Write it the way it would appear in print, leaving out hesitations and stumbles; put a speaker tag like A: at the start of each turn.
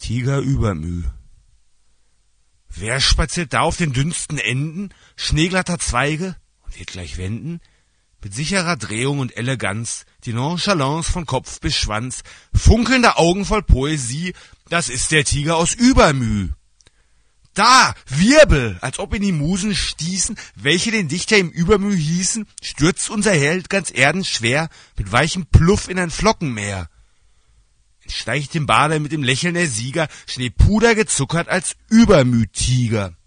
A: Tiger Übermüh. Wer spaziert da auf den dünnsten Enden, schneeglatter Zweige und wird gleich wenden? Mit sicherer Drehung und Eleganz, die Nonchalance von Kopf bis Schwanz, funkelnde Augen voll Poesie, das ist der Tiger aus Übermüh. Da, Wirbel, als ob in die Musen stießen, welche den Dichter im Übermüh hießen, stürzt unser Held ganz erdenschwer mit weichem Pluff in ein Flockenmeer. Entsteigt dem Bade mit dem Lächeln der Sieger, Schneepuder gezuckert als Übermüh-Tiger.